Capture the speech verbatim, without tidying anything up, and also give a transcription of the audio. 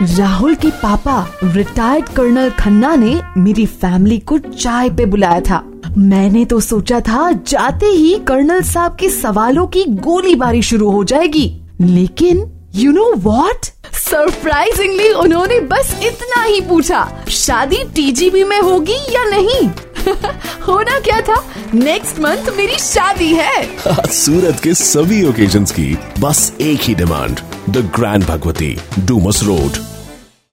राहुल के पापा retired colonel Khanna ने मेरी फैमिली को चाय पे बुलाया था। मैंने तो सोचा था जाते ही कर्नल साहब के सवालों की गोलीबारी शुरू हो जाएगी, लेकिन यू नो व्हाट, सरप्राइजिंगली उन्होंने बस इतना ही पूछा, शादी टीजीबी में होगी या नहीं। होना क्या था, नेक्स्ट मंथ मेरी शादी है। सूरत के सभी ओकेजन्स की बस एक ही demand, the grand Bhagwati, Dumas road.